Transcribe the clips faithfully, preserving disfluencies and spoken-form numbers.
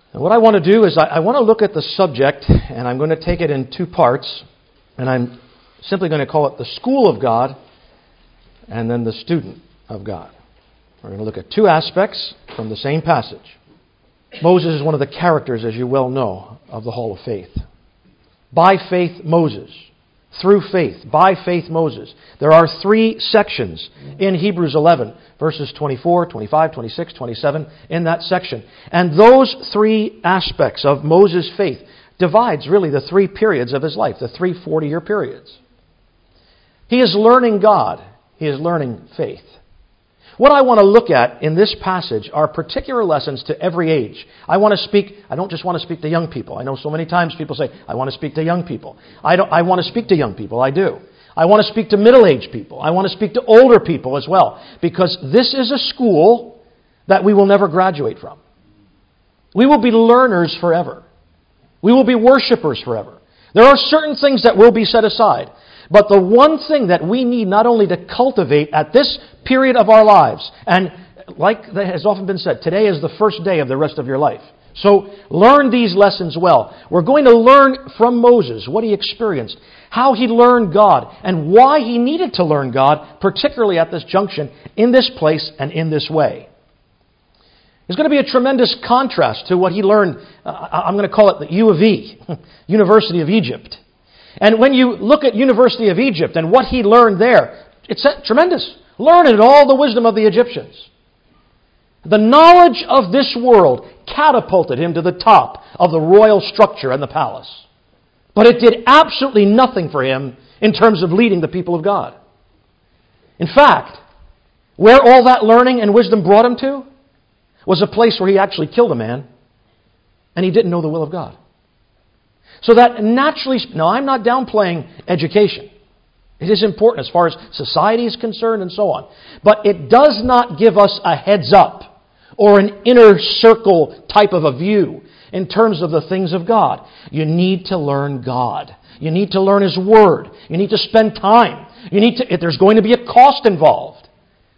And what I want to do is I, I want to look at the subject, and I'm going to take it in two parts, and I'm simply going to call it the school of God and then the student of God. We're going to look at two aspects from the same passage. Moses is one of the characters, as you well know, of the Hall of Faith. By faith, Moses. Through faith. By faith, Moses. There are three sections in Hebrews eleven, verses twenty-four, twenty-five, twenty-six, twenty-seven, in that section. And those three aspects of Moses' faith divides really the three periods of his life, the three forty-year periods. He is learning God. He is learning faith. What I want to look at in this passage are particular lessons to every age. I want to speak, I don't just want to speak to young people. I know so many times people say, I want to speak to young people. I don't, I want to speak to young people. I do. I want to speak to middle-aged people. I want to speak to older people as well. Because this is a school that we will never graduate from. We will be learners forever. We will be worshipers forever. There are certain things that will be set aside. But the one thing that we need not only to cultivate at this period of our lives, and like has often been said, today is the first day of the rest of your life. So learn these lessons well. We're going to learn from Moses what he experienced, how he learned God, and why he needed to learn God, particularly at this junction, in this place and in this way. There's going to be a tremendous contrast to what he learned, uh, I'm going to call it the U of E, University of Egypt. And when you look at University of Egypt and what he learned there, it's tremendous. Learning all the wisdom of the Egyptians. The knowledge of this world catapulted him to the top of the royal structure and the palace. But it did absolutely nothing for him in terms of leading the people of God. In fact, where all that learning and wisdom brought him to was a place where he actually killed a man and he didn't know the will of God. So that naturally, now I'm not downplaying education. It is important as far as society is concerned and so on. But it does not give us a heads up or an inner circle type of a view in terms of the things of God. You need to learn God. You need to learn His Word. You need to spend time. You need to, if there's going to be a cost involved.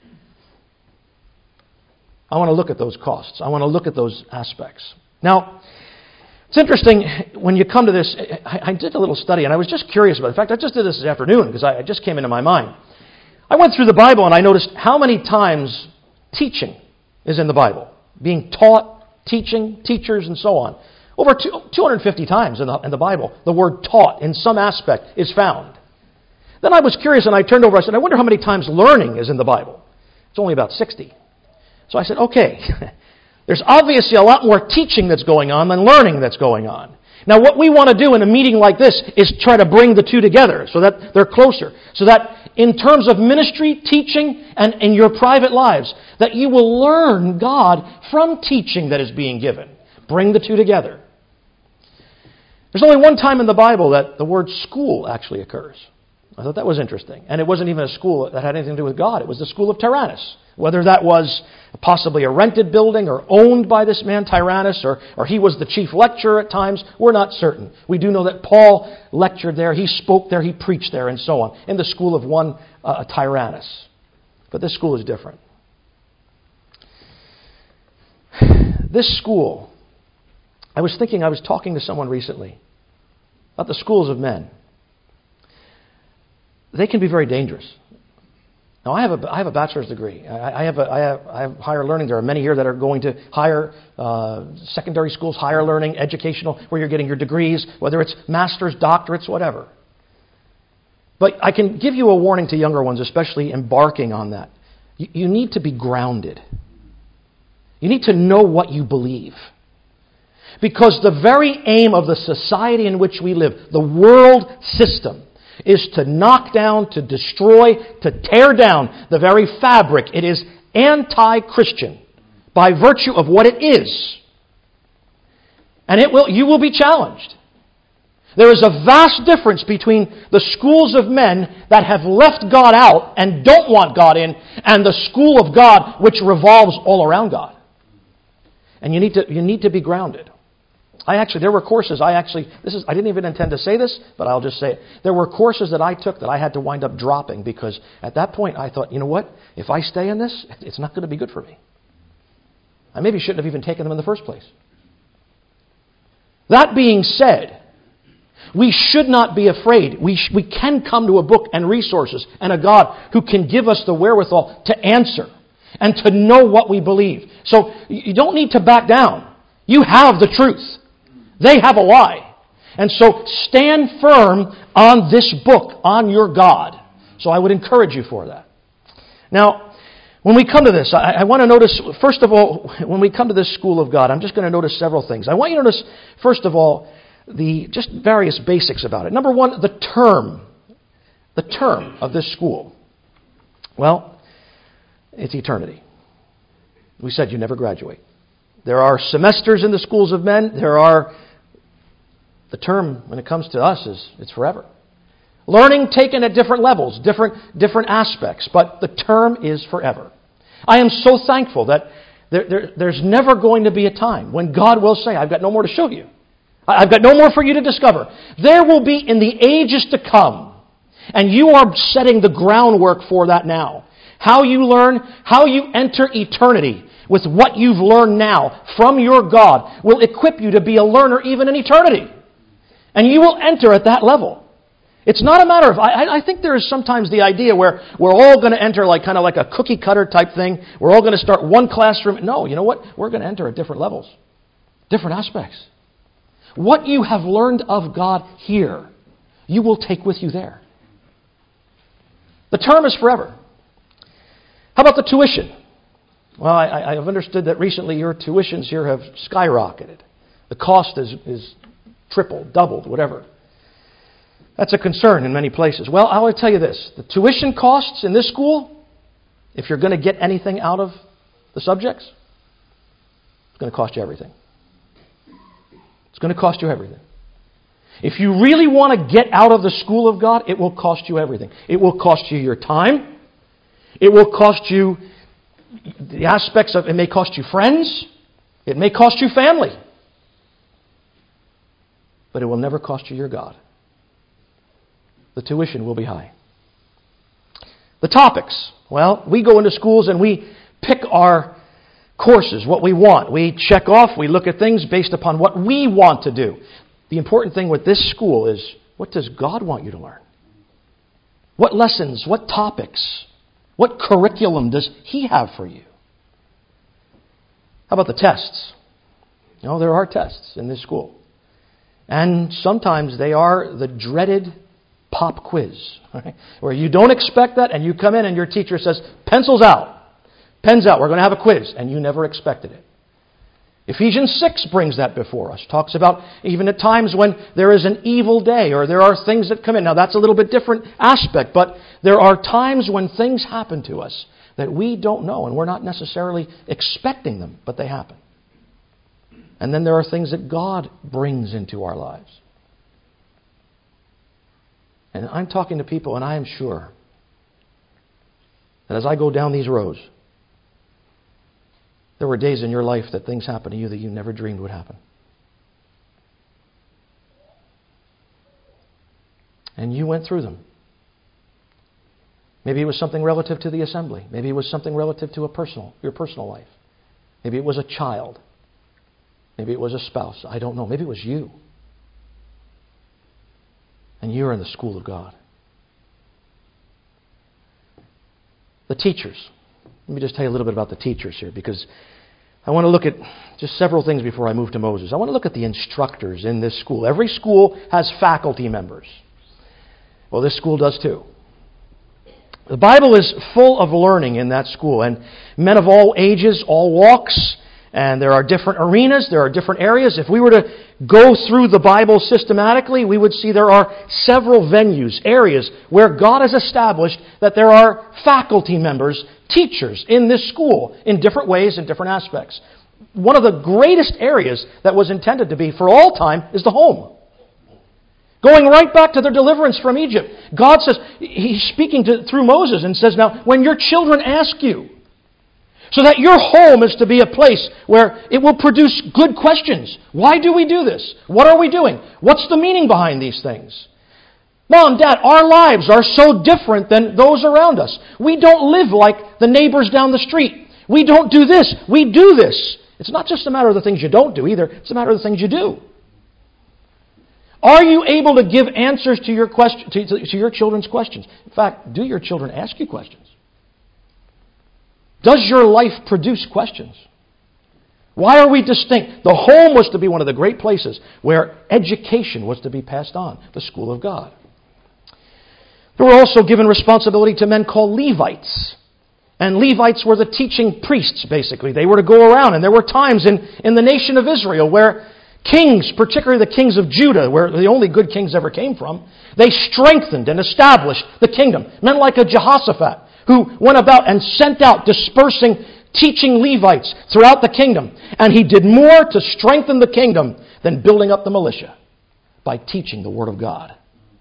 I want to look at those costs. I want to look at those aspects. Now, it's interesting, when you come to this, I, I did a little study, and I was just curious about it. In fact, I just did this this afternoon, because I, it just came into my mind. I went through the Bible, and I noticed how many times teaching is in the Bible. Being taught, teaching, teachers, and so on. Over two hundred fifty times in the, in the Bible, the word taught in some aspect is found. Then I was curious, and I turned over, I said, I wonder how many times learning is in the Bible. It's only about sixty. So I said, okay, there's obviously a lot more teaching that's going on than learning that's going on. Now, what we want to do in a meeting like this is try to bring the two together so that they're closer. So that in terms of ministry, teaching, and in your private lives, that you will learn God from teaching that is being given. Bring the two together. There's only one time in the Bible that the word school actually occurs. I thought that was interesting. And it wasn't even a school that had anything to do with God. It was the school of Tyrannus. Whether that was possibly a rented building or owned by this man Tyrannus, or, or he was the chief lecturer at times, we're not certain. We do know that Paul lectured there, he spoke there, he preached there, and so on, in the school of one uh, Tyrannus. But this school is different. This school, I was thinking, I was talking to someone recently about the schools of men. They can be very dangerous. Now, I have a, I have a bachelor's degree. I, I, have a, I, have, I have higher learning. There are many here that are going to higher uh, secondary schools, higher learning, educational, where you're getting your degrees, whether it's master's, doctorates, whatever. But I can give you a warning to younger ones, especially embarking on that. You, you need to be grounded. You need to know what you believe. Because the very aim of the society in which we live, the world system, is to knock down, to destroy, to tear down the very fabric. It is anti-Christian by virtue of what it is. And it will, you will be challenged. There is a vast difference between the schools of men that have left God out and don't want God in, and the school of God which revolves all around God. And you need to, you need to be grounded. I actually, there were courses, I actually, this is, I didn't even intend to say this, but I'll just say it. There were courses that I took that I had to wind up dropping because at that point I thought, you know what? If I stay in this, it's not going to be good for me. I maybe shouldn't have even taken them in the first place. That being said, we should not be afraid. We, sh- we can come to a book and resources and a God who can give us the wherewithal to answer and to know what we believe. So you don't need to back down. You have the truth. They have a lie. And so stand firm on this book, on your God. So I would encourage you for that. Now, when we come to this, I, I want to notice, first of all, when we come to this school of God, I'm just going to notice several things. I want you to notice, first of all, the just various basics about it. Number one, the term. The term of this school. Well, it's eternity. We said you never graduate. There are semesters in the schools of men. There are, the term when it comes to us is, it's forever. Learning taken at different levels, different, different aspects, but the term is forever. I am so thankful that there, there, there's never going to be a time when God will say, I've got no more to show you. I've got no more for you to discover. There will be in the ages to come, and you are setting the groundwork for that now. How you learn, how you enter eternity with what you've learned now from your God will equip you to be a learner even in eternity. And you will enter at that level. It's not a matter of, I, I think there is sometimes the idea where we're all going to enter like kind of like a cookie cutter type thing. We're all going to start one classroom. No, you know what? We're going to enter at different levels, different aspects. What you have learned of God here, you will take with you there. The term is forever. How about the tuition? Well, I, I've understood that recently your tuitions here have skyrocketed. The cost is, is tripled, doubled, whatever. That's a concern in many places. Well, I will tell you this. The tuition costs in this school, if you're going to get anything out of the subjects, it's going to cost you everything. It's going to cost you everything. If you really want to get out of the school of God, it will cost you everything. It will cost you your time. It will cost you the aspects of, it may cost you friends. It may cost you family. But it will never cost you your God. The tuition will be high. The topics. Well, we go into schools and we pick our courses, what we want. We check off, we look at things based upon what we want to do. The important thing with this school is, what does God want you to learn? What lessons, what topics, what curriculum does He have for you? How about the tests? You know, there are tests in this school. And sometimes they are the dreaded pop quiz, right? Where you don't expect that and you come in and your teacher says, pencils out, pens out, we're going to have a quiz, and you never expected it. Ephesians six brings that before us. Talks about even at times when there is an evil day or there are things that come in. Now that's a little bit different aspect, but there are times when things happen to us that we don't know and we're not necessarily expecting them, but they happen. And then there are things that God brings into our lives. And I'm talking to people, and I am sure that as I go down these rows, there were days in your life that things happened to you that you never dreamed would happen. And you went through them. Maybe it was something relative to the assembly. Maybe it was something relative to a personal, your personal life. Maybe it was a child. Maybe it was a spouse. I don't know. Maybe it was you. And you're in the school of God. The teachers. Let me just tell you a little bit about the teachers here, because I want to look at just several things before I move to Moses. I want to look at the instructors in this school. Every school has faculty members. Well, this school does too. The Bible is full of learning in that school, and men of all ages, all walks, and there are different arenas, there are different areas. If we were to go through the Bible systematically, we would see there are several venues, areas where God has established that there are faculty members, teachers in this school in different ways and different aspects. One of the greatest areas that was intended to be for all time is the home. Going right back to their deliverance from Egypt. God says, He's speaking to, through Moses and says, now, when your children ask you, so that your home is to be a place where it will produce good questions. Why do we do this? What are we doing? What's the meaning behind these things? Mom, Dad, our lives are so different than those around us. We don't live like the neighbors down the street. We don't do this. We do this. It's not just a matter of the things you don't do either. It's a matter of the things you do. Are you able to give answers to your question, to, to your children's questions? In fact, do your children ask you questions? Does your life produce questions? Why are we distinct? The home was to be one of the great places where education was to be passed on, the school of God. There were also given responsibility to men called Levites. And Levites were the teaching priests, basically. They were to go around, and there were times in, in the nation of Israel where kings, particularly the kings of Judah, where the only good kings ever came from, they strengthened and established the kingdom. Men like a Jehoshaphat, who went about and sent out dispersing, teaching Levites throughout the kingdom. And he did more to strengthen the kingdom than building up the militia by teaching the Word of God.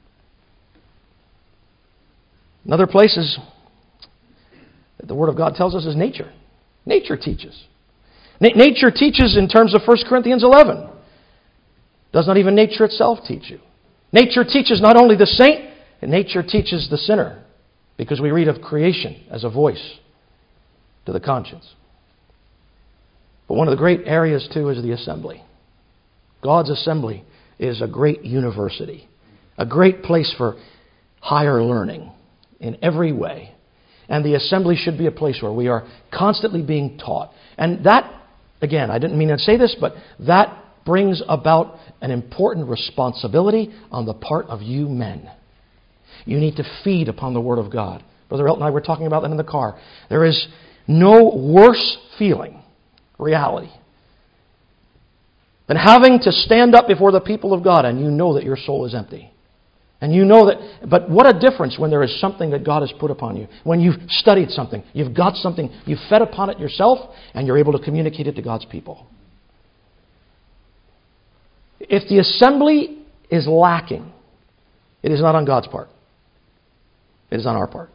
In other places, the Word of God tells us is nature. Nature teaches. Na- nature teaches in terms of First Corinthians eleven. Does not even nature itself teach you? Nature teaches not only the saint, and nature teaches the sinner. Because we read of creation as a voice to the conscience. But one of the great areas, too, is the assembly. God's assembly is a great university. A great place for higher learning in every way. And the assembly should be a place where we are constantly being taught. And that, again, I didn't mean to say this, but that brings about an important responsibility on the part of you men. You need to feed upon the Word of God. Brother Elton and I were talking about that in the car. There is no worse feeling, reality, than having to stand up before the people of God and you know that your soul is empty. And you know that, but what a difference when there is something that God has put upon you. When you've studied something, you've got something, you've fed upon it yourself, and you're able to communicate it to God's people. If the assembly is lacking, it is not on God's part. It is on our part.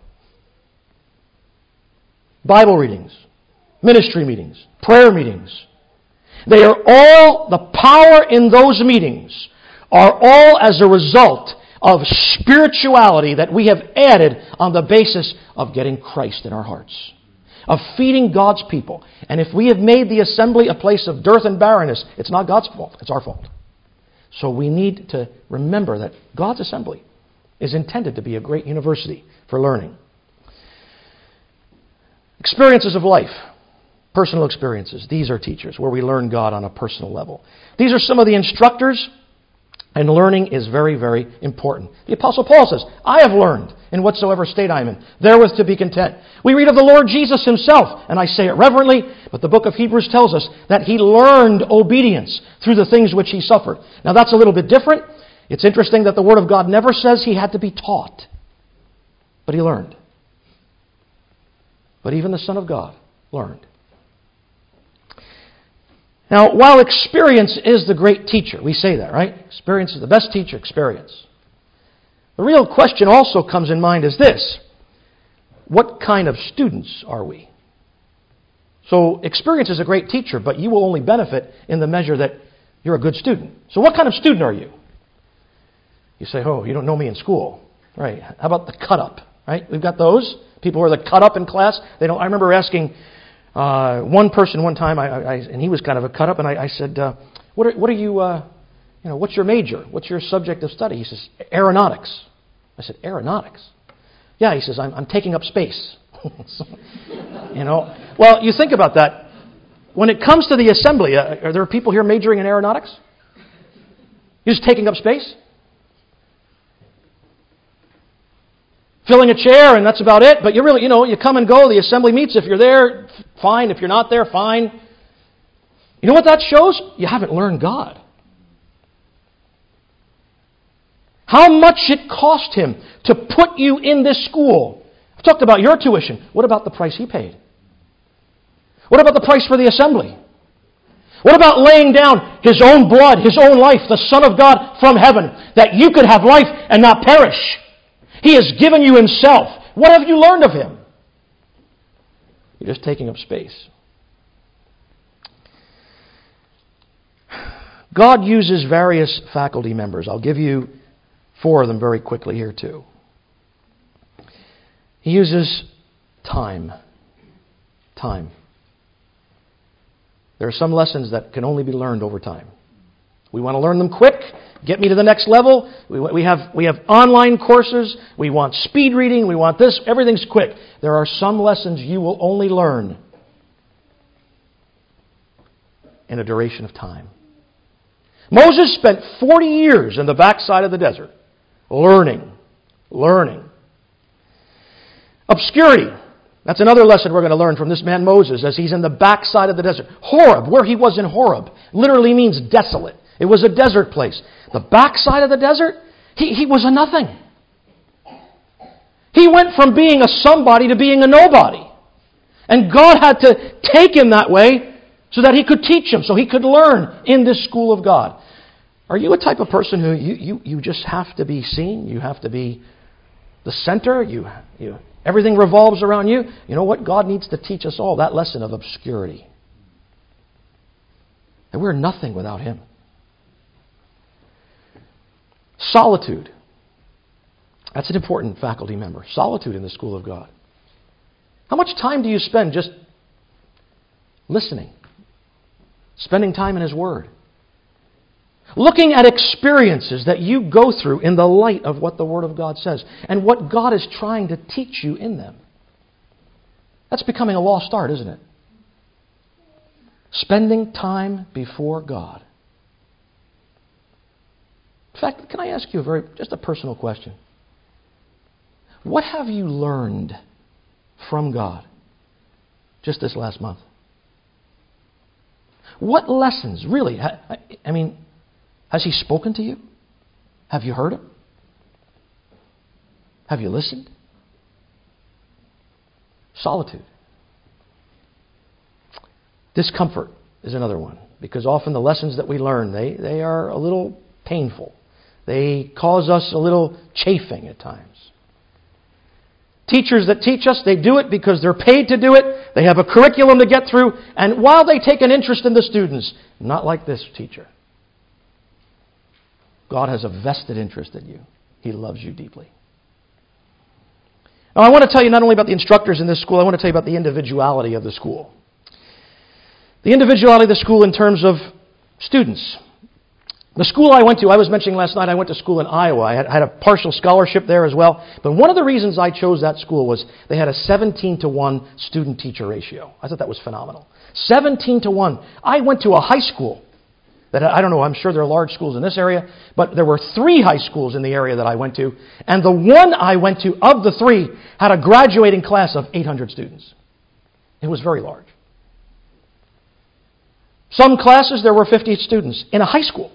Bible readings, ministry meetings, prayer meetings. They are all, the power in those meetings are all as a result of spirituality that we have added on the basis of getting Christ in our hearts. Of feeding God's people. And if we have made the assembly a place of dearth and barrenness, it's not God's fault, it's our fault. So we need to remember that God's assembly is intended to be a great university for learning. Experiences of life, personal experiences. These are teachers where we learn God on a personal level. These are some of the instructors, and learning is very, very important. The Apostle Paul says, I have learned in whatsoever state I am in, therewith to be content. We read of the Lord Jesus himself, and I say it reverently, but the book of Hebrews tells us that he learned obedience through the things which he suffered. Now that's a little bit different. It's interesting that the Word of God never says he had to be taught, but he learned. But even the Son of God learned. Now, while experience is the great teacher, we say that, right? Experience is the best teacher, experience. The real question also comes in mind is this. What kind of students are we? So, experience is a great teacher, but you will only benefit in the measure that you're a good student. So, what kind of student are you? You say, oh, you don't know me in school. Right. How about the cut-up? Right? We've got those. People who are the cut-up in class. They don't. I remember asking Uh, one person one time, I, I, and he was kind of a cut up, and I, I said, uh, "What are, what are you? Uh, you know, what's your major? What's your subject of study?" He says, "Aeronautics." I said, "Aeronautics?" Yeah, he says, "I'm, I'm taking up space." So, you know, well, you think about that. When it comes to the assembly, uh, are there people here majoring in aeronautics? You're just taking up space, filling a chair, and that's about it. But you really, you know, you come and go. The assembly meets. If you're there, fine. If you're not there, fine. You know what that shows? You haven't learned God. How much it cost him to put you in this school. I've talked about your tuition. What about the price he paid? What about the price for the assembly? What about laying down his own blood, his own life, the Son of God from heaven, that you could have life and not perish? He has given you himself. What have you learned of him? You're just taking up space. God uses various faculty members. I'll give you four of them very quickly here too. He uses time. Time. There are some lessons that can only be learned over time. We want to learn them quick. get me to the next level. We, we have we have online courses. We want speed reading. We want this. Everything's quick. There are some lessons you will only learn in a duration of time. Moses spent forty years in the backside of the desert, learning, learning. Obscurity. That's another lesson we're going to learn from this man Moses as he's in the backside of the desert. Horeb, where he was in Horeb, literally means desolate. It was a desert place. The backside of the desert, he, he was a nothing. He went from being a somebody to being a nobody. And God had to take him that way so that he could teach him, so he could learn in this school of God. Are you a type of person who you, you, you just have to be seen? You have to be the center? You, you Everything revolves around you? You know what? God needs to teach us all that lesson of obscurity. And we're nothing without Him. Solitude. That's an important faculty member. Solitude in the school of God. How much time do you spend just listening? Spending time in His Word? Looking at experiences that you go through in the light of what the Word of God says and what God is trying to teach you in them. That's becoming a lost art, isn't it? Spending time before God. In fact, can I ask you a very, just a personal question? What have you learned from God just this last month? What lessons, really? I mean, has He spoken to you? Have you heard Him? Have you listened? Solitude. Discomfort is another one, because often the lessons that we learn, they, they are a little painful. They cause us a little chafing at times. Teachers that teach us, they do it because they're paid to do it. They have a curriculum to get through. And while they take an interest in the students, not like this teacher. God has a vested interest in you. He loves you deeply. Now, I want to tell you not only about the instructors in this school, I want to tell you about the individuality of the school. The individuality of the school in terms of students. The school I went to, I was mentioning last night, I went to school in Iowa. I had, had a partial scholarship there as well. But one of the reasons I chose that school was they had a seventeen to one student-teacher ratio. I thought that was phenomenal. seventeen to one. I went to a high school that, I don't know, I'm sure there are large schools in this area, but there were three high schools in the area that I went to. And the one I went to, of the three, had a graduating class of eight hundred students. It was very large. Some classes, there were fifty students in a high school.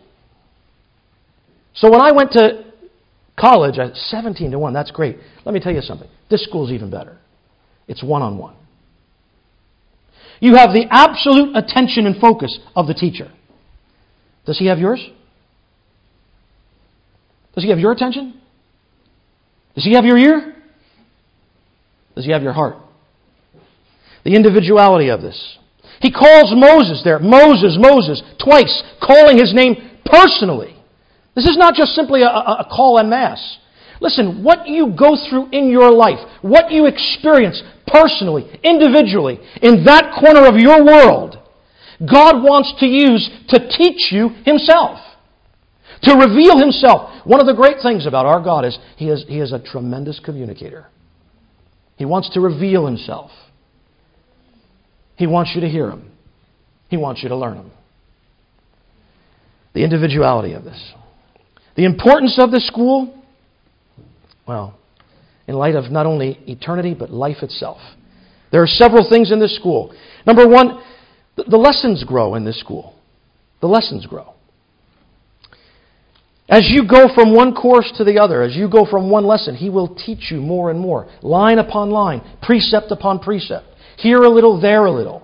So when I went to college, at seventeen to one, that's great. Let me tell you something. This school's even better. It's one-on-one. You have the absolute attention and focus of the teacher. Does he have yours? Does he have your attention? Does he have your ear? Does he have your heart? The individuality of this. He calls Moses there, Moses, Moses, twice, calling his name personally. This is not just simply a, a, a call en masse. Listen, what you go through in your life, what you experience personally, individually, in that corner of your world, God wants to use to teach you Himself, to reveal Himself. One of the great things about our God is He is, he is a tremendous communicator. He wants to reveal Himself. He wants you to hear Him. He wants you to learn Him. The individuality of this. The importance of the school, well, in light of not only eternity, but life itself. There are several things in this school. Number one, the lessons grow in this school. The lessons grow. As you go from one course to the other, as you go from one lesson, He will teach you more and more. Line upon line, precept upon precept. Here a little, there a little.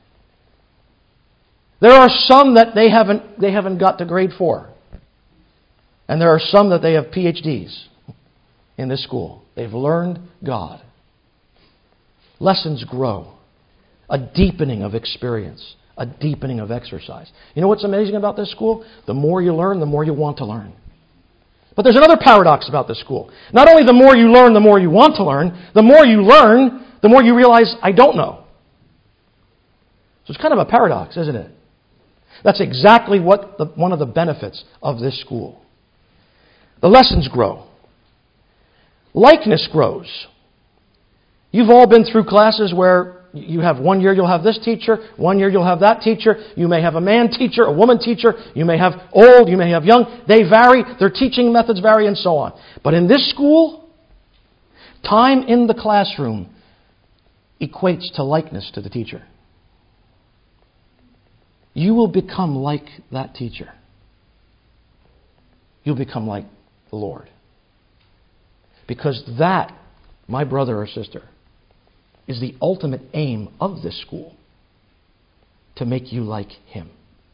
There are some that they haven't, they haven't got to grade four. And there are some that they have P H Ds in this school. They've learned God. Lessons grow. A deepening of experience. A deepening of exercise. You know what's amazing about this school? The more you learn, the more you want to learn. But there's another paradox about this school. Not only the more you learn, the more you want to learn. The more you learn, the more you realize, I don't know. So it's kind of a paradox, isn't it? That's exactly what the, one of the benefits of this school. The lessons grow. Likeness grows. You've all been through classes where you have one year you'll have this teacher, one year you'll have that teacher. You may have a man teacher, a woman teacher. You may have old, you may have young. They vary. Their teaching methods vary and so on. But in this school, time in the classroom equates to likeness to the teacher. You will become like that teacher. You'll become like the Lord. Because that, my brother or sister, is the ultimate aim of this school. To make you like Him.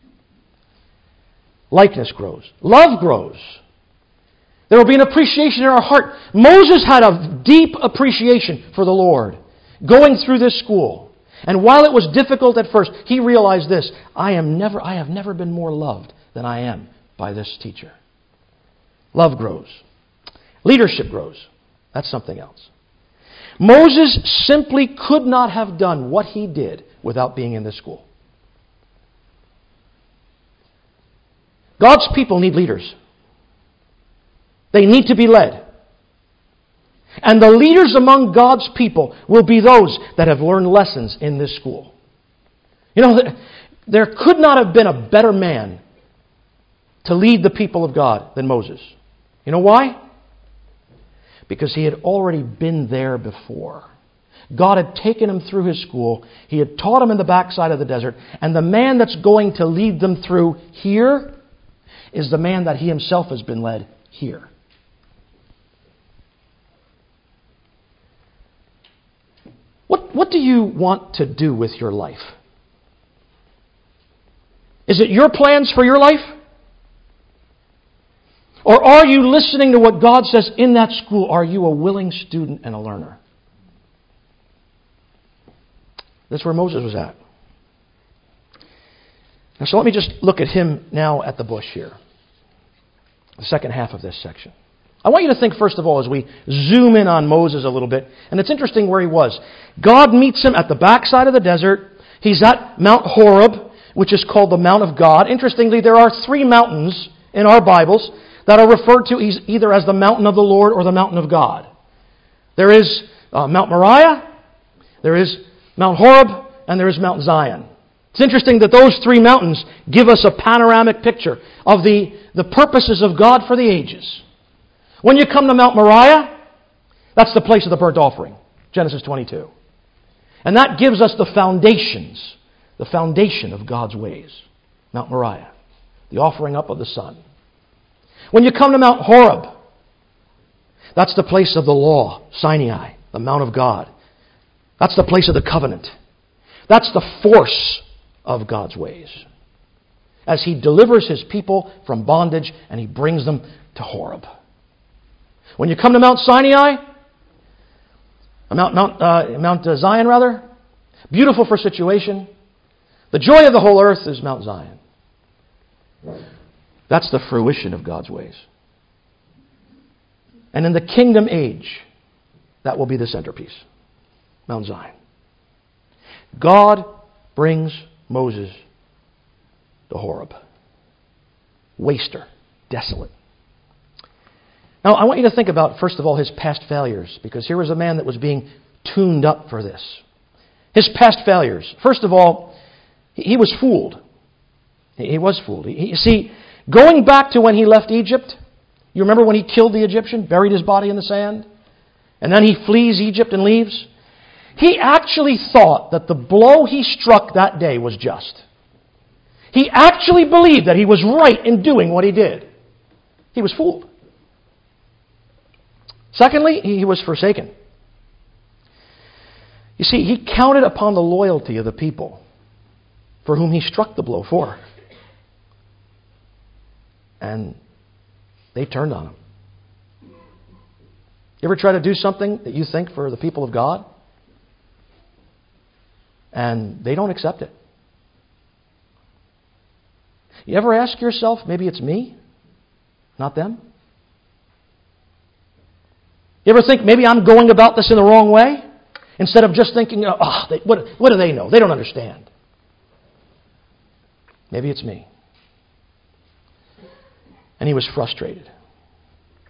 Likeness grows. Love grows. There will be an appreciation in our heart. Moses had a deep appreciation for the Lord going through this school. And while it was difficult at first, he realized this: I am never, I have never been more loved than I am by this teacher. Love grows. Leadership grows. That's something else. Moses simply could not have done what he did without being in this school. God's people need leaders. They need to be led. And the leaders among God's people will be those that have learned lessons in this school. You know, there could not have been a better man to lead the people of God than Moses. You know why? Because he had already been there before. God had taken him through his school. He had taught him in the backside of the desert. And the man that's going to lead them through here is the man that he himself has been led here. What, what do you want to do with your life? Is it your plans for your life? Or are you listening to what God says in that school? Are you a willing student and a learner? That's where Moses was at. Now, so let me just look at him now at the bush here. The second half of this section. I want you to think, first of all, as we zoom in on Moses a little bit. And it's interesting where he was. God meets him at the backside of the desert. He's at Mount Horeb, which is called the Mount of God. Interestingly, there are three mountains in our Bibles that are referred to either as the mountain of the Lord or the mountain of God. There is uh, Mount Moriah, there is Mount Horeb, and there is Mount Zion. It's interesting that those three mountains give us a panoramic picture of the, the purposes of God for the ages. When you come to Mount Moriah, that's the place of the burnt offering, Genesis twenty-two. And that gives us the foundations, the foundation of God's ways. Mount Moriah, the offering up of the sun. When you come to Mount Horeb, that's the place of the law, Sinai, the Mount of God. That's the place of the covenant. That's the force of God's ways. As He delivers His people from bondage and He brings them to Horeb. When you come to Mount Sinai, Mount, Mount, uh, Mount Zion rather, beautiful for situation. The joy of the whole earth is Mount Zion. That's the fruition of God's ways. And in the kingdom age, that will be the centerpiece. Mount Zion. God brings Moses to Horeb. Waster. Desolate. Now, I want you to think about, first of all, his past failures. Because here was a man that was being tuned up for this. His past failures. First of all, he was fooled. He was fooled. You see, going back to when he left Egypt, you remember when he killed the Egyptian, buried his body in the sand, and then he flees Egypt and leaves? He actually thought that the blow he struck that day was just. He actually believed that he was right in doing what he did. He was fooled. Secondly, he was forsaken. You see, he counted upon the loyalty of the people for whom he struck the blow for. And they turned on him. You ever try to do something that you think for the people of God? And they don't accept it. You ever ask yourself, maybe it's me, not them? You ever think, maybe I'm going about this in the wrong way? Instead of just thinking, oh, they, what, what do they know? They don't understand. Maybe it's me. And he was frustrated.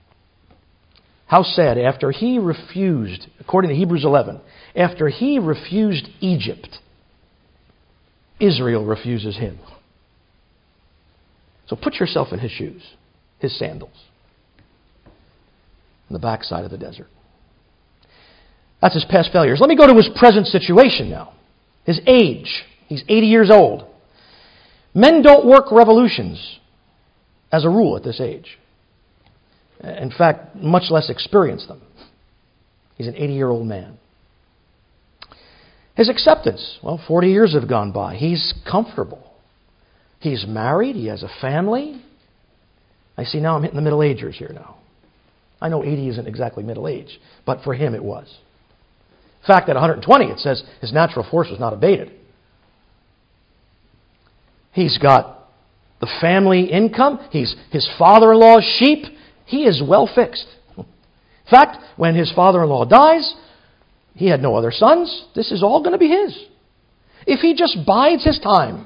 How sad, after he refused, according to Hebrews eleven, after he refused Egypt, Israel refuses him. So put yourself in his shoes, his sandals, on the backside of the desert. That's his past failures. Let me go to his present situation now. His age. He's eighty years old. Men don't work revolutions as a rule at this age. In fact, much less experience them. He's an eighty-year-old man. His acceptance. Well, forty years have gone by. He's comfortable. He's married. He has a family. I see now I'm hitting the middle agers here now. I know eighty isn't exactly middle age, but for him it was. In fact, at one hundred twenty, it says his natural force was not abated. He's got the family income. He's his father-in-law's sheep. He is well fixed. In fact, when his father-in-law dies, he had no other sons. This is all going to be his. If he just bides his time,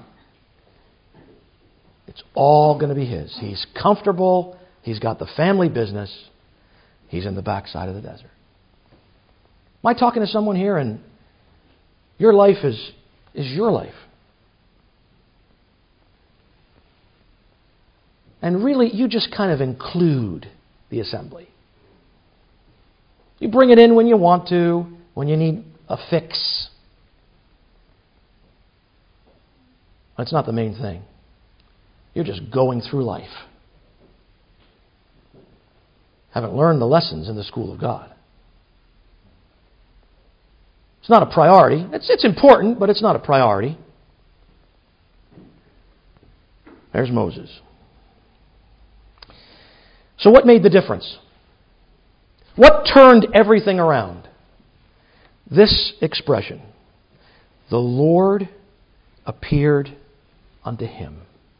it's all going to be his. He's comfortable. He's got the family business. He's in the backside of the desert. Am I talking to someone here and your life is, is your life? And really, you just kind of include the assembly. You bring it in when you want to, when you need a fix. That's not the main thing. You're just going through life. Haven't learned the lessons in the school of God. It's not a priority. It's, it's important, but it's not a priority. There's Moses. So what made the difference? What turned everything around? This expression. The Lord appeared unto him.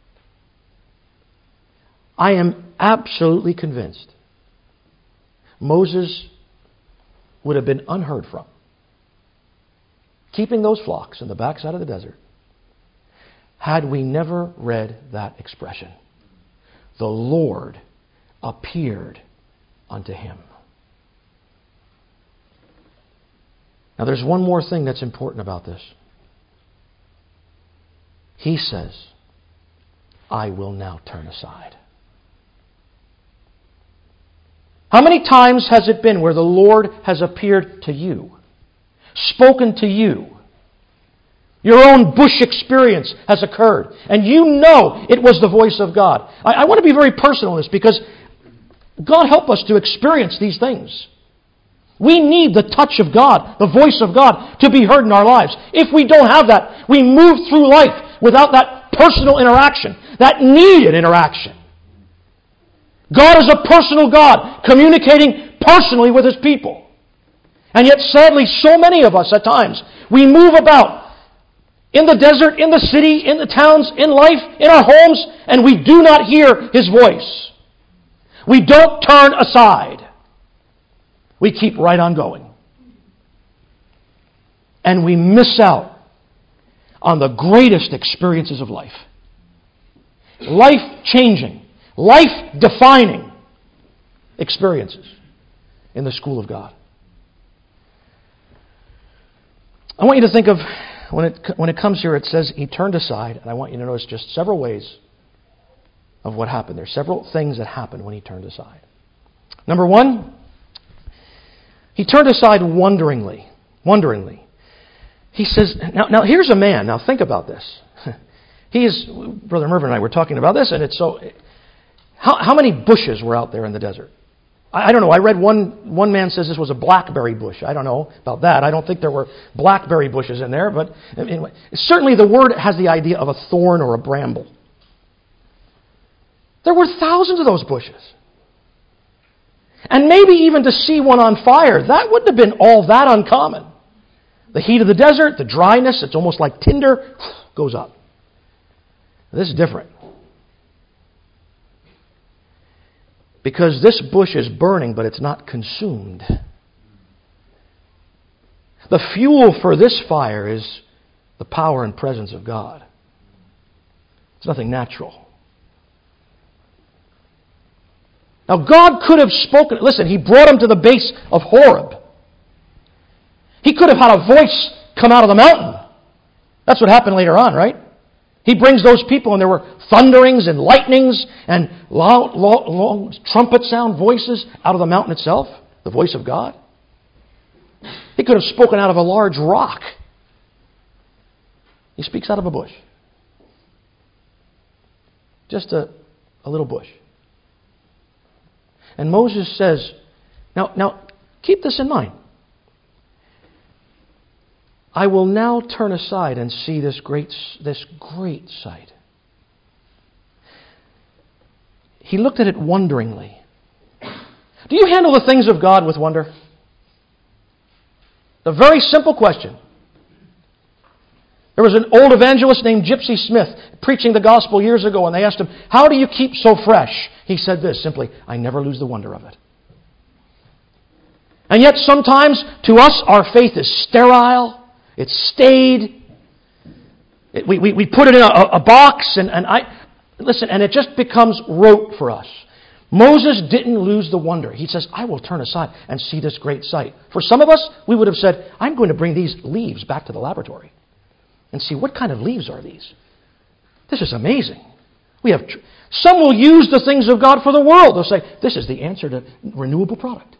I am absolutely convinced Moses would have been unheard from, keeping those flocks in the backside of the desert, had we never read that expression. The Lord appeared unto him. Now there's one more thing that's important about this. He says, I will now turn aside. How many times has it been where the Lord has appeared to you, spoken to you? Your own bush experience has occurred, and you know it was the voice of God. I, I want to be very personal in this because God help us to experience these things. We need the touch of God, the voice of God, to be heard in our lives. If we don't have that, we move through life without that personal interaction, that needed interaction. God is a personal God, communicating personally with His people. And yet, sadly, so many of us at times, we move about in the desert, in the city, in the towns, in life, in our homes, and we do not hear His voice. We don't turn aside. We keep right on going. And we miss out on the greatest experiences of life. Life-changing, life-defining experiences in the school of God. I want you to think of, when it when it comes here, it says he turned aside, and I want you to notice just several ways of what happened. There's several things that happened when he turned aside. Number one, he turned aside wonderingly. Wonderingly. He says, now, now here's a man. Now think about this. He is, Brother Mervyn and I were talking about this, and it's so, how, how many bushes were out there in the desert? I, I don't know. I read one, one man says this was a blackberry bush. I don't know about that. I don't think there were blackberry bushes in there, but anyway, certainly the word has the idea of a thorn or a bramble. There were thousands of those bushes. And maybe even to see one on fire, that wouldn't have been all that uncommon. The heat of the desert, the dryness, it's almost like tinder, goes up. This is different. Because this bush is burning, but it's not consumed. The fuel for this fire is the power and presence of God. It's nothing natural. Now God could have spoken. Listen, He brought him to the base of Horeb. He could have had a voice come out of the mountain. That's what happened later on, right? He brings those people and there were thunderings and lightnings and long, long, long trumpet sound voices out of the mountain itself. The voice of God. He could have spoken out of a large rock. He speaks out of a bush. Just a, a little bush. And Moses says, now, now keep this in mind. I will now turn aside and see this great, this great sight. He looked at it wonderingly. Do you handle the things of God with wonder? A very simple question. There was an old evangelist named Gypsy Smith preaching the gospel years ago, and they asked him, how do you keep so fresh? He said this simply, I never lose the wonder of it. And yet sometimes to us our faith is sterile, it's stayed, it, we, we, we put it in a, a box, and, and I listen, and it just becomes rote for us. Moses didn't lose the wonder. He says, I will turn aside and see this great sight. For some of us, we would have said, I'm going to bring these leaves back to the laboratory and see what kind of leaves are these. This is amazing. We have tr- some will use the things of God for the world. They'll say, this is the answer to renewable product.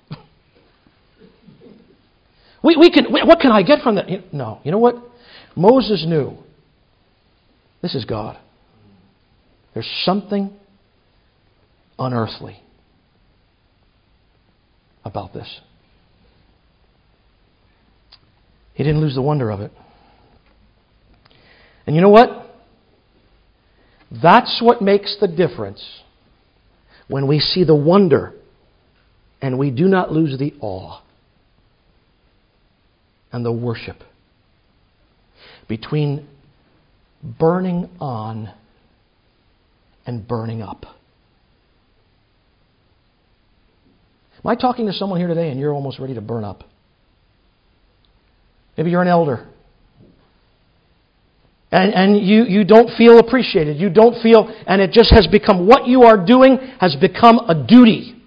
we, we can. What can I get from that? No. You know what? Moses knew. This is God. There's something unearthly about this. He didn't lose the wonder of it. And you know what? That's what makes the difference when we see the wonder and we do not lose the awe and the worship between burning on and burning up. Am I talking to someone here today and you're almost ready to burn up? Maybe you're an elder. And, and you, you don't feel appreciated. You don't feel, and it just has become, what you are doing has become a duty.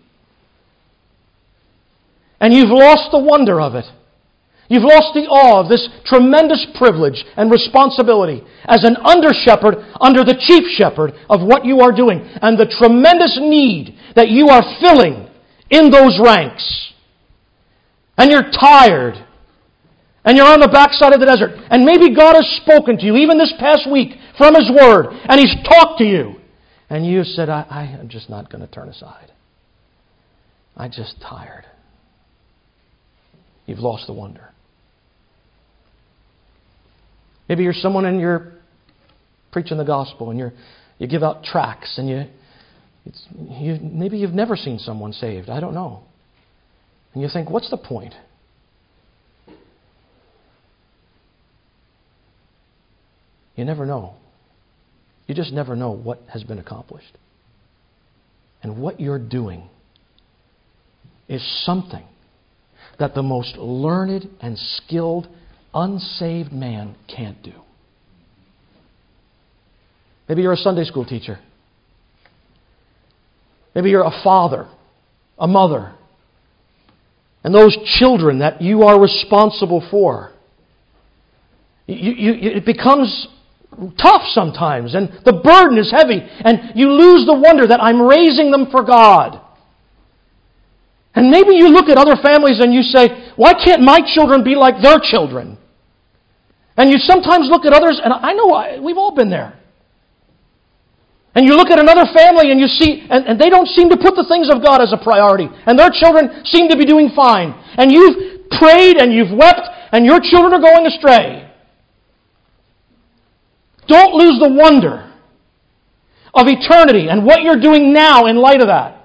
And you've lost the wonder of it. You've lost the awe of this tremendous privilege and responsibility as an under-shepherd under the chief shepherd of what you are doing, and the tremendous need that you are filling in those ranks. And you're tired. And you're on the backside of the desert. And maybe God has spoken to you, even this past week, from His Word. And He's talked to you. And you said, I, I am just not going to turn aside. I'm just tired. You've lost the wonder. Maybe you're someone and you're preaching the gospel and you're, you give out tracts and you, it's, you, maybe you've never seen someone saved. I don't know. And you think, what's the point? You never know. You just never know what has been accomplished. And what you're doing is something that the most learned and skilled unsaved man can't do. Maybe you're a Sunday school teacher. Maybe you're a father, a mother. And those children that you are responsible for. You, you, it becomes tough sometimes, and the burden is heavy, and you lose the wonder that I'm raising them for God. And maybe you look at other families and you say, why can't my children be like their children? And you sometimes look at others, and I know I, we've all been there. And you look at another family and you see, and, and they don't seem to put the things of God as a priority, and their children seem to be doing fine. And you've prayed and you've wept, and your children are going astray. Don't lose the wonder of eternity and what you're doing now in light of that.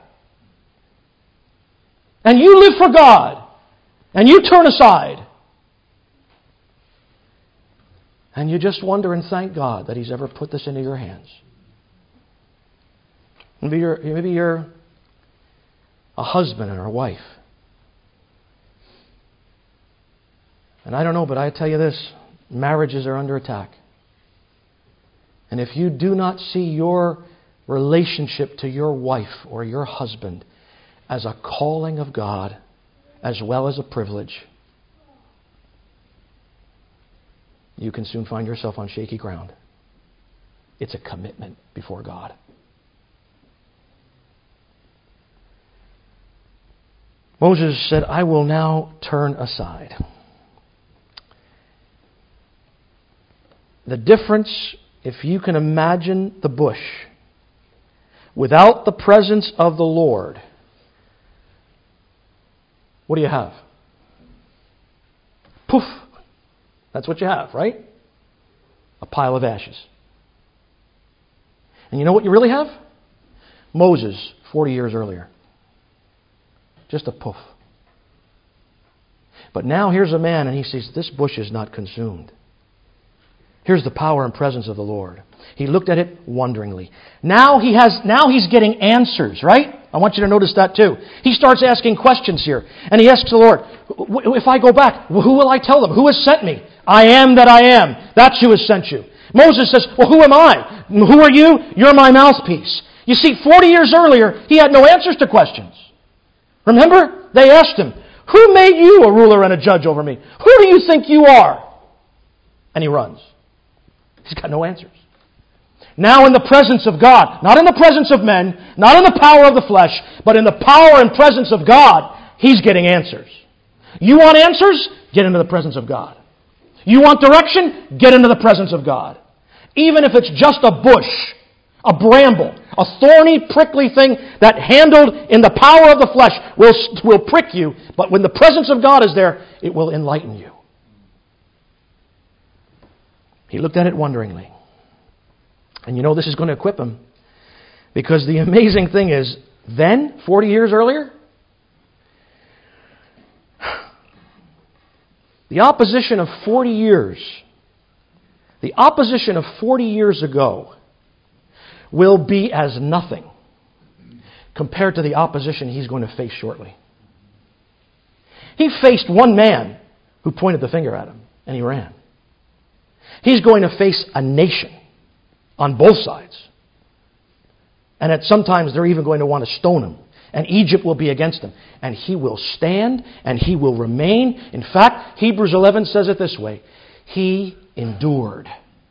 And you live for God. And you turn aside. And you just wonder and thank God that He's ever put this into your hands. Maybe you're, maybe you're a husband or a wife. And I don't know, but I tell you this, marriages are under attack. And if you do not see your relationship to your wife or your husband as a calling of God as well as a privilege, you can soon find yourself on shaky ground. It's a commitment before God. Moses said, I will now turn aside. The difference, if you can imagine the bush, without the presence of the Lord, what do you have? Poof! That's what you have, right? A pile of ashes. And you know what you really have? Moses, forty years earlier. Just a poof. But now here's a man and he says, this bush is not consumed. Here's the power and presence of the Lord. He looked at it wonderingly. Now he has, now he's getting answers, right? I want you to notice that too. He starts asking questions here. And he asks the Lord, if I go back, who will I tell them? Who has sent me? I am that I am. That's who has sent you. Moses says, well, who am I? Who are you? You're my mouthpiece. You see, forty years earlier, he had no answers to questions. Remember? They asked him, who made you a ruler and a judge over me? Who do you think you are? And he runs. He's got no answers. Now in the presence of God, not in the presence of men, not in the power of the flesh, but in the power and presence of God, he's getting answers. You want answers? Get into the presence of God. You want direction? Get into the presence of God. Even if it's just a bush, a bramble, a thorny, prickly thing that handled in the power of the flesh will, will prick you, but when the presence of God is there, it will enlighten you. He looked at it wonderingly. And you know this is going to equip him. Because the amazing thing is, then, forty years earlier, the opposition of forty years, the opposition of forty years ago will be as nothing compared to the opposition he's going to face shortly. He faced one man who pointed the finger at him, and he ran. He's going to face a nation on both sides. And at sometimes they're even going to want to stone him. And Egypt will be against him. And he will stand and he will remain. In fact, Hebrews eleven says it this way. He endured.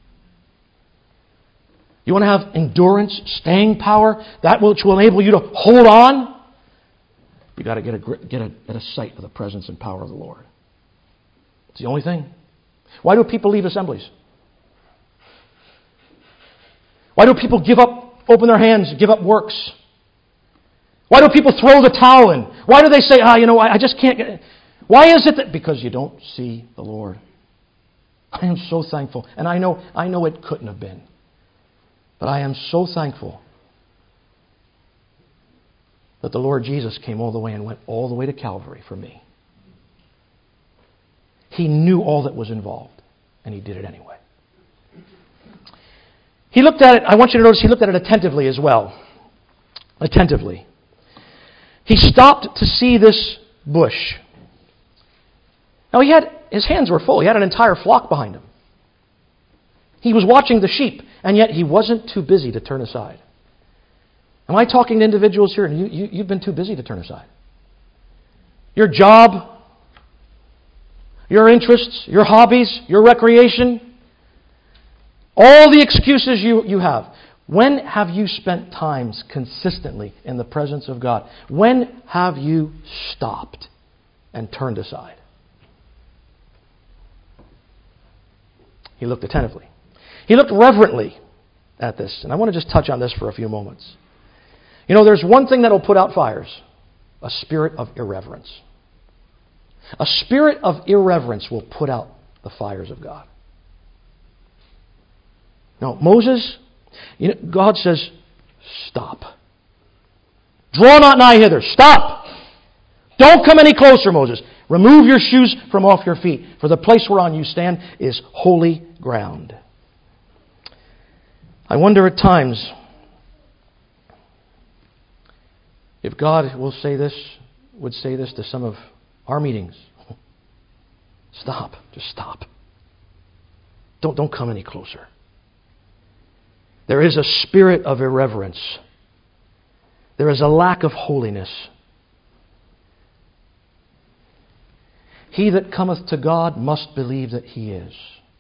You want to have endurance, staying power, that which will enable you to hold on? You've got to get a, get a, get a sight of the presence and power of the Lord. It's the only thing. Why do people leave assemblies? Why do people give up, open their hands, give up works? Why do people throw the towel in? Why do they say, ah, you know, I, I just can't get it? Why is it that? Because you don't see the Lord. I am so thankful. And I know, I know it couldn't have been. But I am so thankful that the Lord Jesus came all the way and went all the way to Calvary for me. He knew all that was involved, and He did it anyway. He looked at it, I want you to notice, He looked at it attentively as well. Attentively. He stopped to see this bush. Now he had, his hands were full. He had an entire flock behind him. He was watching the sheep, and yet he wasn't too busy to turn aside. Am I talking to individuals here, and you, you, you've been too busy to turn aside? Your job, your interests, your hobbies, your recreation, all the excuses you, you have. When have you spent times consistently in the presence of God? When have you stopped and turned aside? He looked attentively. He looked reverently at this. And I want to just touch on this for a few moments. You know, there's one thing that will put out fires. A spirit of irreverence. A spirit of irreverence will put out the fires of God. Now, Moses, you know, God says, stop. Draw not nigh hither. Stop. Don't come any closer, Moses. Remove your shoes from off your feet, for the place whereon you stand is holy ground. I wonder at times if God will say this, would say this to some of our meetings. Stop. Just stop. Don't, don't come any closer. There is a spirit of irreverence. There is a lack of holiness. He that cometh to God must believe that He is.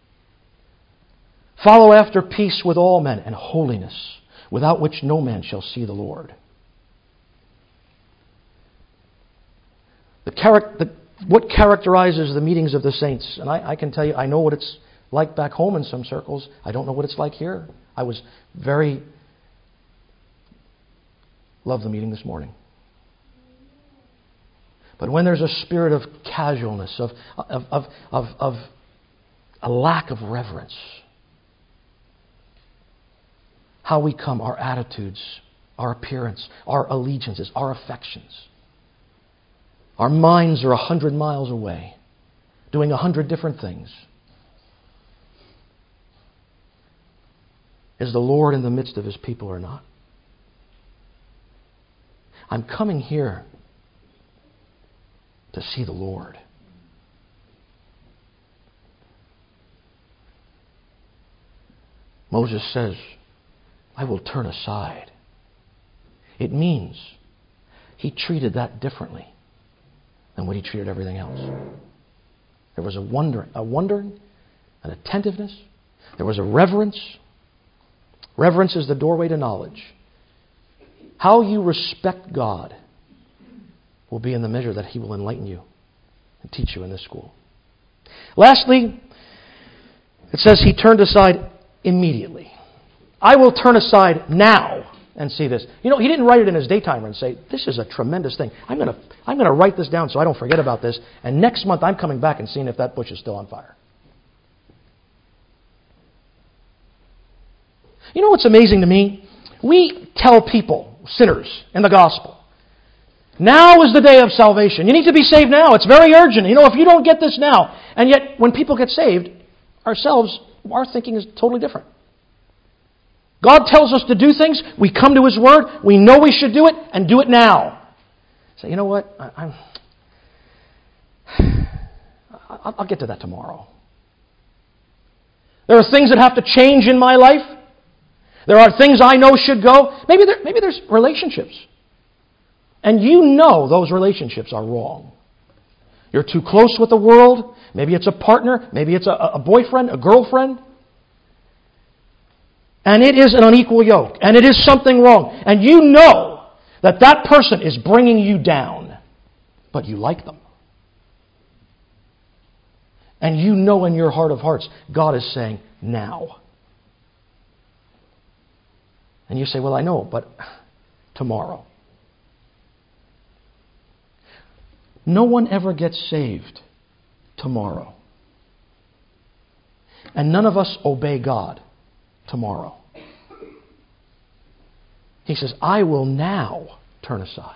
Follow after peace with all men and holiness, without which no man shall see the Lord. The, charac- the what characterizes the meetings of the saints, and I, I can tell you, I know what it's like back home in some circles. I don't know what it's like here. I was very... Love the meeting this morning. But when there's a spirit of casualness, of, of, of, of, of a lack of reverence, how we come, our attitudes, our appearance, our allegiances, our affections, our minds are a hundred miles away, doing a hundred different things. Is the Lord in the midst of His people or not? I'm coming here to see the Lord. Moses says, I will turn aside. It means he treated that differently than what he treated everything else. There was a wondering, a wondering, an attentiveness. There was a reverence. Reverence is the doorway to knowledge. How you respect God will be in the measure that He will enlighten you and teach you in this school. Lastly, it says He turned aside immediately. I will turn aside now and see this. You know, He didn't write it in His daytimer and say, this is a tremendous thing. I'm going to I'm going to write this down so I don't forget about this. And next month I'm coming back and seeing if that bush is still on fire. You know what's amazing to me? We tell people, sinners, in the gospel, now is the day of salvation. You need to be saved now. It's very urgent. You know, if you don't get this now. And yet, when people get saved, ourselves, our thinking is totally different. God tells us to do things. We come to His Word. We know we should do it, and do it now. Say, you know what? I, I'm, I'll get to that tomorrow. There are things that have to change in my life. There are things I know should go. Maybe there, maybe there's relationships. And you know those relationships are wrong. You're too close with the world. Maybe it's a partner. Maybe it's a, a boyfriend, a girlfriend. And it is an unequal yoke. And it is something wrong. And you know that that person is bringing you down. But you like them. And you know in your heart of hearts, God is saying, now. And you say, well, I know, but tomorrow. No one ever gets saved tomorrow. And none of us obey God tomorrow. He says, I will now turn aside.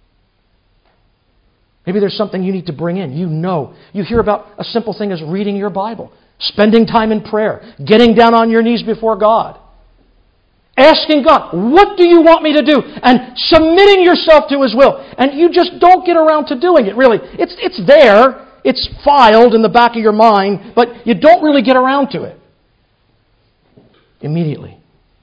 Maybe there's something you need to bring in. You know. You hear about a simple thing as reading your Bible, spending time in prayer, getting down on your knees before God, asking God, what do you want me to do? And submitting yourself to His will. And you just don't get around to doing it, really. It's, it's there. It's filed in the back of your mind, but you don't really get around to it. Immediately.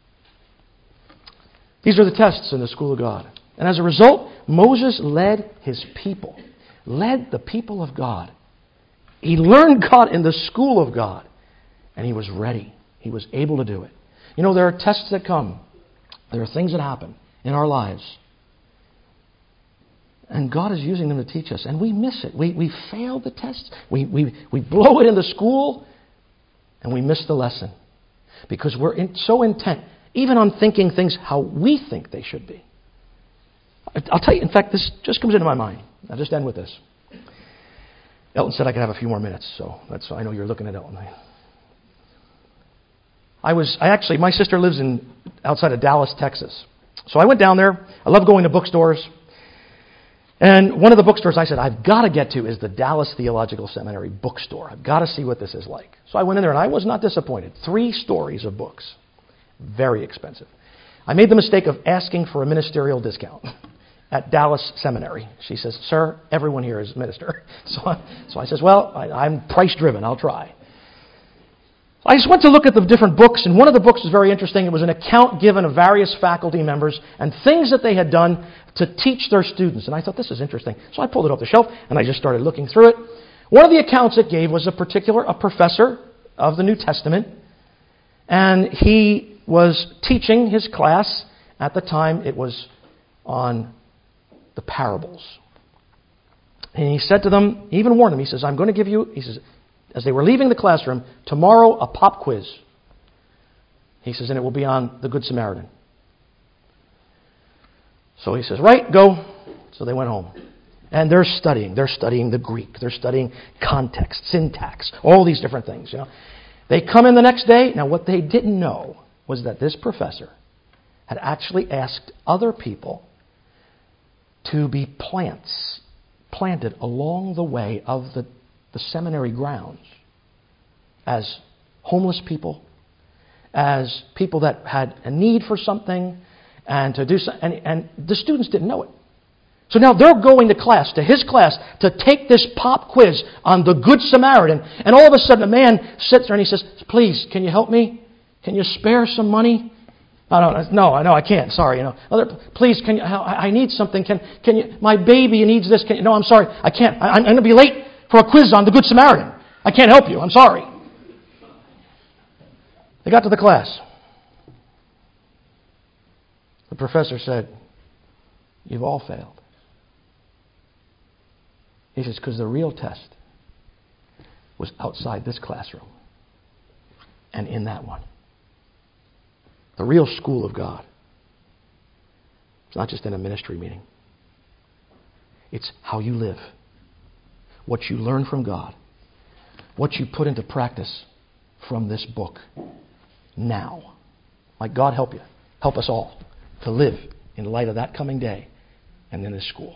These are the tests in the school of God. And as a result, Moses led his people. Led the people of God. He learned God in the school of God. And he was ready. He was able to do it. You know, there are tests that come. There are things that happen in our lives. And God is using them to teach us. And we miss it. We, we fail the tests. We, we, we blow it in the school. And we miss the lesson. Because we're in, so intent, even on thinking things how we think they should be. I'll tell you, in fact, this just comes into my mind. I'll just end with this. Elton said I could have a few more minutes, so that's I know you're looking at Elton. I was, I actually, my sister lives in outside of Dallas, Texas. So I went down there. I love going to bookstores. And one of the bookstores I said, I've got to get to is the Dallas Theological Seminary bookstore. I've got to see what this is like. So I went in there and I was not disappointed. Three stories of books. Very expensive. I made the mistake of asking for a ministerial discount at Dallas Seminary. She says, sir, everyone here is a minister. So I, so I says, well, I, I'm price driven. I'll try. I just went to look at the different books, and one of the books was very interesting. It was an account given of various faculty members and things that they had done to teach their students. And I thought, this is interesting. So I pulled it off the shelf, and I just started looking through it. One of the accounts it gave was a particular a professor of the New Testament, and he was teaching his class. At the time, it was on the parables. And he said to them, he even warned them, he says, I'm going to give you, he says, as they were leaving the classroom, tomorrow a pop quiz. He says, and it will be on the Good Samaritan. So he says, right, go. So they went home. And they're studying. They're studying the Greek. They're studying context, syntax, all these different things. You know, they come in the next day. Now, what they didn't know was that this professor had actually asked other people to be plants planted along the way of the, the seminary grounds as homeless people, as people that had a need for something, and to do so, and, and the students didn't know it. So now they're going to class, to his class, to take this pop quiz on the Good Samaritan. And all of a sudden a man sits there and he says, please, can you help me? Can you spare some money? I don't, no, I know I can't. Sorry, you know. Other, please, can you? I need something. Can can you? My baby needs this. Can you, no, I'm sorry. I can't. I, I'm going to be late for a quiz on the Good Samaritan. I can't help you. I'm sorry. They got to the class. The professor said, you've all failed. He says, because the real test was outside this classroom and in that one. The real school of God. It's not just in a ministry meeting. It's how you live. What you learn from God. What you put into practice from this book now. Like God help you. Help us all to live in light of that coming day and in this school.